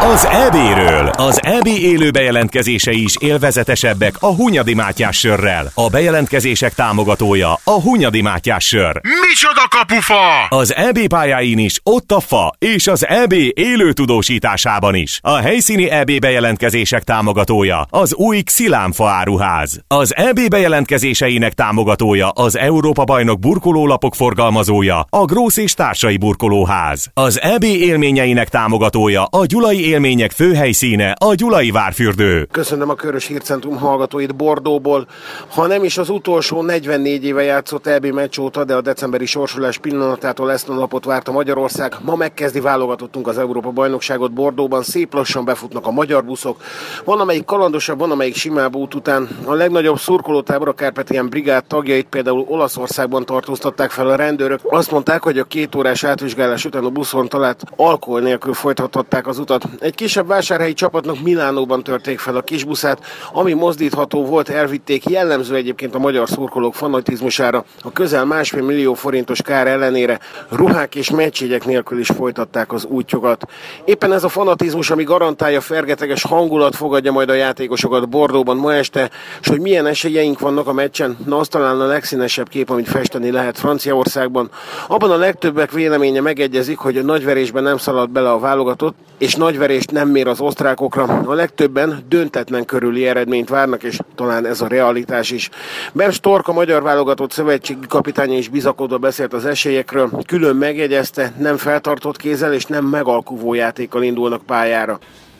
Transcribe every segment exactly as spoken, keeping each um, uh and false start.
Az é béről. Az é bé élő bejelentkezései is élvezetesebbek a Hunyadi Mátyás sörrel. A bejelentkezések támogatója a Hunyadi Mátyás sör. Micsoda kapufa! Az é bé pályáin is ott a fa, és az é bé élő tudósításában is. A helyszíni é bé bejelentkezések támogatója az új Xilámfa áruház. Az é bé bejelentkezéseinek támogatója az Európa-bajnok burkolólapok forgalmazója, a Grósz és Társai Burkolóház. Az é bé élményeinek támogatója a Gyulai Élmények főhelyszíne, a Gyulai Várfürdő. Köszönöm a Körös Hírcentrum hallgatóit Bordeauxból. Ha nem is az utolsó negyvennégy éve játszott é bé meccs óta, de a decemberi sorsolás pillanatától ezt a napot várta Magyarország. Ma megkezdi válogatottunk az Európa-bajnokságot Bordeauxban. Szép lassan befutnak a magyar buszok. Van, amelyik kalandosabb, van, amelyik simább út után. A legnagyobb szurkolótábor, a Kárpátián brigád tagjait például Olaszországban tartóztatták fel a rendőrök. Azt mondták, hogy a két órás átvizsgálás után a buszon talált alkohol nélkül folytathatták az utat. Egy kisebb vásárhelyi csapatnak Milánóban törték fel a kisbuszát, ami mozdítható volt, elvitték, jellemző egyébként a magyar szurkolók fanatizmusára. A közel másfél millió forintos kár ellenére ruhák és meccsjegyek nélkül is folytatták az útjukat. Éppen ez a fanatizmus, ami garantálja, fergeteges hangulat fogadja majd a játékosokat Bordeauxban ma este, és hogy milyen esélyeink vannak a meccsen, na az talán a legszínesebb kép, amit festeni lehet Franciaországban. Abban a legtöbbek véleménye megegyezik, hogy a nagyverésben nem szaladt bele a válogatott, és nagyverést nem mér az osztrákokra. A legtöbben döntetlen körüli eredményt várnak, és talán ez a realitás is. Bernd Stork, a magyar válogatott szövetségi kapitánya is bizakodva beszélt az esélyekről, külön megjegyezte, nem feltartott kézzel és nem megalkuvó játékkal indulnak pályára.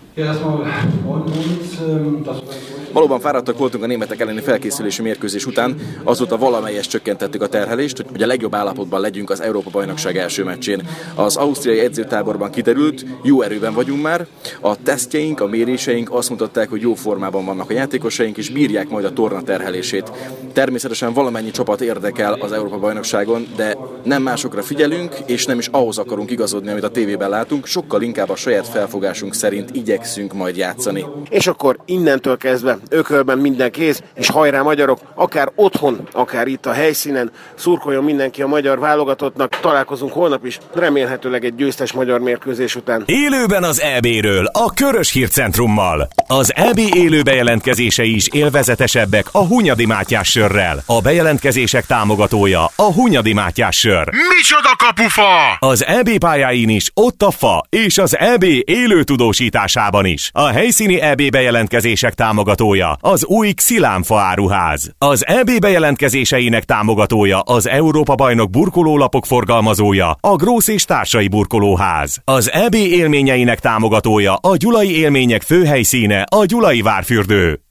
Valóban fáradtak voltunk a németek elleni felkészülési mérkőzés után, azóta valamelyest csökkentettük a terhelést, hogy a legjobb állapotban legyünk az Európa-bajnokság első meccsén. Az ausztriai edzőtáborban kiderült, jó erőben vagyunk már, a tesztjeink, a méréseink azt mutatták, hogy jó formában vannak a játékosaink, és bírják majd a torna terhelését. Természetesen valamennyi csapat érdekel az Európa-bajnokságon, de nem másokra figyelünk, és nem is ahhoz akarunk igazodni, amit a tévében látunk, sokkal inkább a saját felfogásunk szerint igyekszünk majd játszani. És akkor innentől kezdve ökölben minden kész, és hajrá magyarok, akár otthon, akár itt a helyszínen, szurkoljon mindenki a magyar válogatottnak, találkozunk holnap is, remélhetőleg egy győztes magyar mérkőzés után. Élőben az é béről, a Körös Hírcentrummal. Az é bé élő bejelentkezései is élvezetesebbek a Hunyadi Mátyás sörrel. A bejelentkezések támogatója a Hunyadi Mátyás sör. Micsoda kapufa! Az é bé pályáin is ott a fa, és az é bé élő tudósításában is. A helyszíni é bé bejelentkezések támogatója az új Xilámfa áruház. Az é bé bejelentkezéseinek támogatója az Európa-bajnok burkolólapok forgalmazója, a Grósz és Társai Burkolóház. Az é bé élményeinek támogatója a Gyulai Élmények főhelyszíne, a Gyulai Várfürdő.